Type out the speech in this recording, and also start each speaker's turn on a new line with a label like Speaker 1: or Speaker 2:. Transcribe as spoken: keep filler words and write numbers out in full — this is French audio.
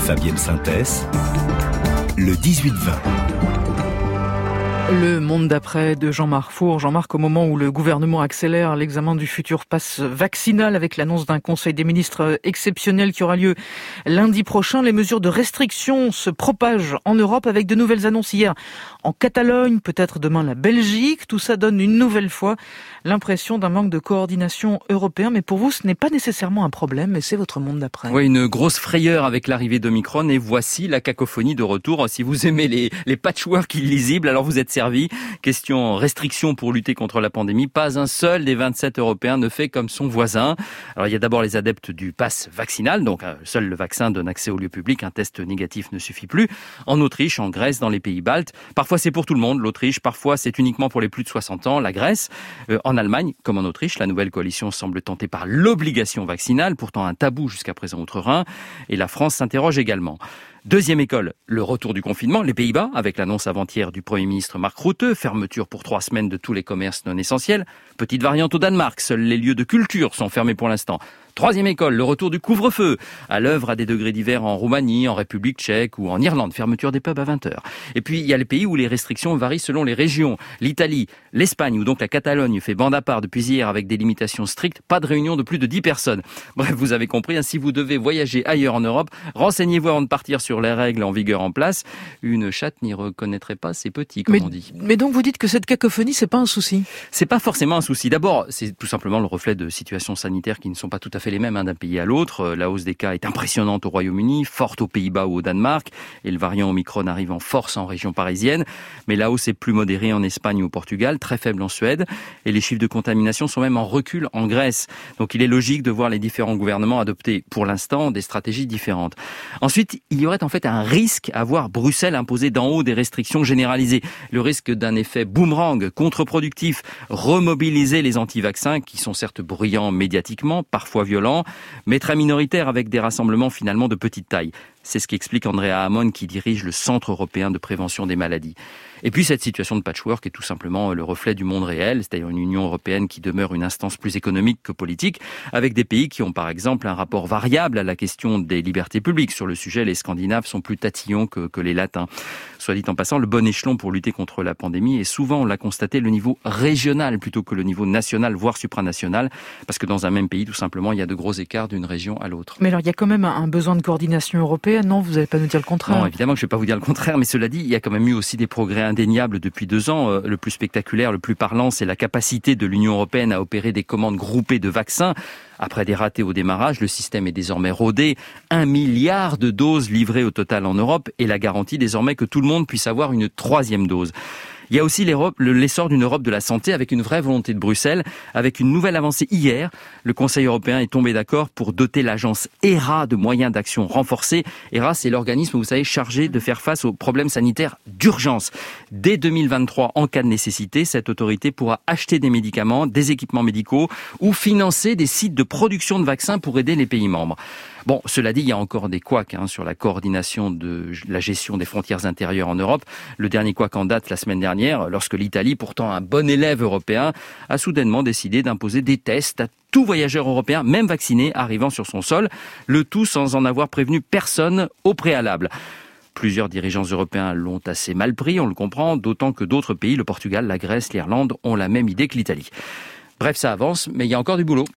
Speaker 1: Fabienne Synthès, le dix-huit vingt.
Speaker 2: Le monde d'après de Jean-Marc Four. Jean-Marc, au moment où le gouvernement accélère l'examen du futur pass vaccinal avec l'annonce d'un conseil des ministres exceptionnel qui aura lieu lundi prochain, les mesures de restriction se propagent en Europe avec de nouvelles annonces hier en Catalogne, peut-être demain la Belgique. Tout ça donne une nouvelle fois l'impression d'un manque de coordination européen. Mais pour vous, ce n'est pas nécessairement un problème, mais c'est votre monde d'après.
Speaker 3: Oui, une grosse frayeur avec l'arrivée d'Omicron et voici la cacophonie de retour. Si vous aimez les, les patchwork illisibles, alors vous êtes servi. Question restriction pour lutter contre la pandémie. Pas un seul des vingt-sept Européens ne fait comme son voisin. Alors il y a d'abord les adeptes du pass vaccinal, donc seul le vaccin donne accès au lieu public, un test négatif ne suffit plus. En Autriche, en Grèce, dans les pays baltes. Parfois c'est pour tout le monde, l'Autriche, parfois c'est uniquement pour les plus de soixante ans, la Grèce. Euh, en Allemagne, comme en Autriche, la nouvelle coalition semble tentée par l'obligation vaccinale, pourtant un tabou jusqu'à présent outre-Rhin. Et la France s'interroge également. Deuxième école, le retour du confinement, les Pays-Bas, avec l'annonce avant-hier du Premier ministre Mark Rutte, fermeture pour trois semaines de tous les commerces non essentiels. Petite variante au Danemark, seuls les lieux de culture sont fermés pour l'instant. Troisième école, le retour du couvre-feu, à l'œuvre à des degrés divers en Roumanie, en République tchèque ou en Irlande, fermeture des pubs à vingt heures. Et puis il y a les pays où les restrictions varient selon les régions. L'Italie, l'Espagne ou donc la Catalogne fait bande à part depuis hier avec des limitations strictes, pas de réunion de plus de dix personnes. Bref, vous avez compris, hein, si vous devez voyager ailleurs en Europe, renseignez-vous avant de partir sur les règles en vigueur en place. Une chatte n'y reconnaîtrait pas ses petits, comme
Speaker 2: mais,
Speaker 3: on dit.
Speaker 2: Mais donc vous dites que cette cacophonie, c'est pas un souci?
Speaker 3: C'est pas forcément un souci. D'abord, c'est tout simplement le reflet de situations sanitaires qui ne sont pas tout à fait les mêmes hein, d'un pays à l'autre. La hausse des cas est impressionnante au Royaume-Uni, forte aux Pays-Bas ou au Danemark, et le variant Omicron arrive en force en région parisienne. Mais la hausse est plus modérée en Espagne ou au Portugal, très faible en Suède, et les chiffres de contamination sont même en recul en Grèce. Donc il est logique de voir les différents gouvernements adopter, pour l'instant, des stratégies différentes. Ensuite, il y aurait en fait un risque à voir Bruxelles imposer d'en haut des restrictions généralisées. Le risque d'un effet boomerang, contre-productif, remobiliser les anti-vaccins, qui sont certes bruyants médiatiquement, parfois violents, mais très minoritaires avec des rassemblements finalement de petite taille. C'est ce qu'explique Andrea Hamon qui dirige le Centre européen de prévention des maladies. Et puis cette situation de patchwork est tout simplement le reflet du monde réel, c'est-à-dire une Union européenne qui demeure une instance plus économique que politique, avec des pays qui ont par exemple un rapport variable à la question des libertés publiques. Sur le sujet, les Scandinaves sont plus tatillons que, que les Latins. Soit dit en passant, le bon échelon pour lutter contre la pandémie est souvent, on l'a constaté, le niveau régional plutôt que le niveau national, voire supranational, parce que dans un même pays, tout simplement, il y a de gros écarts d'une région à l'autre.
Speaker 2: Mais alors, il y a quand même un besoin de coordination européenne. Non, vous n'allez pas nous dire le contraire.
Speaker 3: Non, évidemment que je ne vais pas vous dire le contraire, mais cela dit, il y a quand même eu aussi des progrès indéniables depuis deux ans. Euh, le plus spectaculaire, le plus parlant, c'est la capacité de l'Union européenne à opérer des commandes groupées de vaccins. Après des ratés au démarrage, le système est désormais rodé. Un milliard de doses livrées au total en Europe et la garantie désormais que tout le monde puisse avoir une troisième dose. Il y a aussi l'essor d'une Europe de la santé avec une vraie volonté de Bruxelles, avec une nouvelle avancée hier. Le Conseil européen est tombé d'accord pour doter l'agence E R A de moyens d'action renforcés. E R A, c'est l'organisme, vous savez, chargé de faire face aux problèmes sanitaires d'urgence. Dès deux mille vingt-trois, en cas de nécessité, cette autorité pourra acheter des médicaments, des équipements médicaux ou financer des sites de production de vaccins pour aider les pays membres. Bon, cela dit, il y a encore des couacs hein, sur la coordination de la gestion des frontières intérieures en Europe. Le dernier couac en date la semaine dernière, lorsque l'Italie, pourtant un bon élève européen, a soudainement décidé d'imposer des tests à tout voyageur européen, même vacciné, arrivant sur son sol, le tout sans en avoir prévenu personne au préalable. Plusieurs dirigeants européens l'ont assez mal pris, on le comprend, d'autant que d'autres pays, le Portugal, la Grèce, l'Irlande, ont la même idée que l'Italie. Bref, ça avance, mais il y a encore du boulot.